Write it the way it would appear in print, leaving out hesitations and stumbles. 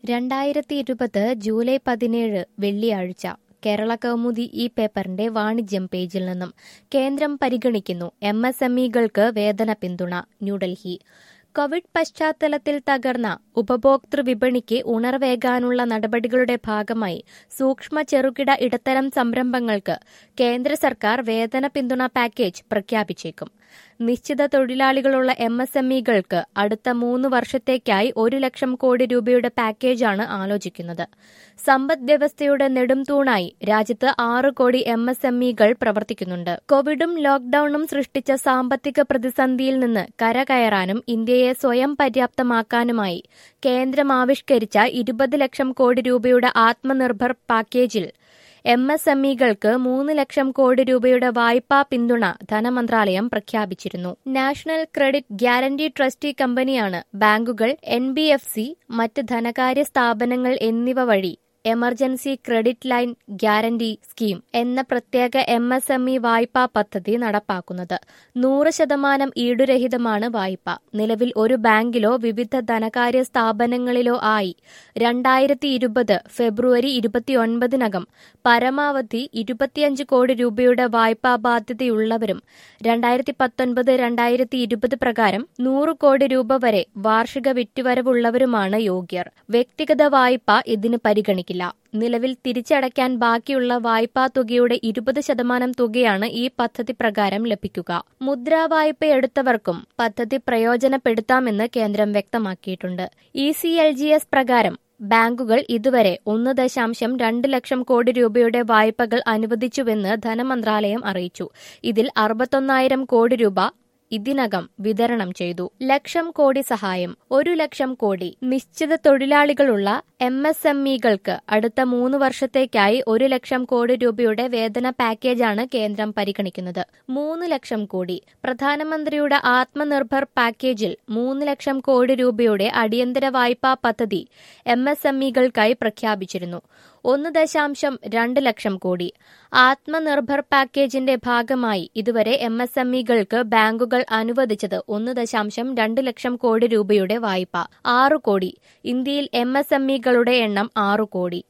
2020 July 17 വെള്ളിയാഴ്ച കേരള കൗമുദി ഈ പേപ്പറിന്റെ വാണിജ്യം പേജിൽ നിന്നും കേന്ദ്രം പരിഗണിക്കുന്നു MSMEകൾക്ക് വേതന പിന്തുണ ന്യൂഡൽഹി കോവിഡ് പശ്ചാത്തലത്തിൽ തകർന്ന ഉപഭോക്തൃ വിപണിക്ക് ഉണർവേകാനുള്ള നടപടികളുടെ ഭാഗമായി സൂക്ഷ്മ ചെറുകിട ഇടത്തരം സംരംഭങ്ങൾക്ക് കേന്ദ്ര സർക്കാർ വേതന പിന്തുണ പാക്കേജ് പ്രഖ്യാപിച്ചേക്കും. നിശ്ചിത തൊഴിലാളികളുള്ള MSMEകൾക്ക് അടുത്ത 3 വർഷത്തേക്കായി 1 ലക്ഷം കോടി രൂപയുടെ പാക്കേജാണ് ആലോചിക്കുന്നത്. സമ്പദ് വ്യവസ്ഥയുടെ നെടുംതൂണായി രാജ്യത്ത് 6 കോടി MSMEകൾ പ്രവർത്തിക്കുന്നുണ്ട്. കോവിഡും ലോക്ഡൌണും സൃഷ്ടിച്ച സാമ്പത്തിക പ്രതിസന്ധിയിൽ നിന്ന് കരകയറാനും ഇന്ത്യയെ സ്വയം പര്യാപ്തമാക്കാനുമായി കേന്ദ്രം ആവിഷ്കരിച്ച 20 ലക്ഷം കോടി രൂപയുടെ ആത്മനിർഭർ പാക്കേജിൽ MSMEകൾക്ക് 3 ലക്ഷം കോടി രൂപയുടെ വായ്പാ പിന്തുണ ധനമന്ത്രാലയം പ്രഖ്യാപിച്ചിരുന്നു. നാഷണൽ ക്രെഡിറ്റ് ഗ്യാരണ്ടി ട്രസ്റ്റി കമ്പനിയാണ് ബാങ്കുകൾ, NBFC, മറ്റ് ധനകാര്യ സ്ഥാപനങ്ങൾ എന്നിവ വഴി emergency credit line guarantee scheme എന്ന പ്രത്യേക MSME വായ്പാ പദ്ധതി നടപ്പാക്കുന്നത്. 100% ഈടുരഹിതമാണ് വായ്പ. നിലവിൽ ഒരു ബാങ്കിലോ വിവിധ ധനകാര്യ സ്ഥാപനങ്ങളിലോ ആയി 2020 ഫെബ്രുവരി 29-നകം പരമാവധി 25 കോടി രൂപയുടെ വായ്പാ ബാധ്യതയുള്ളവരും 2019-2020 പ്രകാരം 100 കോടി രൂപ വരെ വാർഷിക വിറ്റുവരവുള്ളവരുമാണ് യോഗ്യർ. വ്യക്തിഗത വായ്പ ഇതിന് പരിഗണിക്കില്ല. നിലവിൽ തിരിച്ചടയ്ക്കാൻ ബാക്കിയുള്ള വായ്പാ തുകയുടെ 20% തുകയാണ് ഈ പദ്ധതി പ്രകാരം ലഭിക്കുക. മുദ്രാ വായ്പയെടുത്തവർക്കും പദ്ധതി പ്രയോജനപ്പെടുത്താമെന്ന് കേന്ദ്രം വ്യക്തമാക്കിയിട്ടുണ്ട്. ECLGS പ്രകാരം ബാങ്കുകൾ ഇതുവരെ 1.2 ലക്ഷം കോടി രൂപയുടെ വായ്പകൾ അനുവദിച്ചുവെന്ന് ധനമന്ത്രാലയം അറിയിച്ചു. ഇതിൽ 61,000 കോടി രൂപ ഇതിനകം വിതരണം ചെയ്തു. ലക്ഷം കോടി സഹായം 1 ലക്ഷം കോടി. നിശ്ചിത തൊഴിലാളികളുള്ള MSMEകൾക്ക് അടുത്ത 3 വർഷത്തേക്കായി 1 ലക്ഷം കോടി രൂപയുടെ വേതന പാക്കേജാണ് കേന്ദ്രം പരിഗണിക്കുന്നത്. 3 ലക്ഷം കോടി. പ്രധാനമന്ത്രിയുടെ ആത്മനിർഭർ പാക്കേജിൽ 3 ലക്ഷം കോടി രൂപയുടെ അടിയന്തര വായ്പാ പദ്ധതി MSMEകൾക്കായി പ്രഖ്യാപിച്ചിരുന്നു. 1.2 ലക്ഷം കോടി. ആത്മനിർഭർ പാക്കേജിന്റെ ഭാഗമായി ഇതുവരെ MSMEകൾക്ക് ബാങ്കുകൾ അനുവദിച്ചത് 1.2 ലക്ഷം കോടി രൂപയുടെ വായ്പ. 6 കോടി. ഇന്ത്യയിൽ MSMEകളുടെ എണ്ണം 6 കോടി.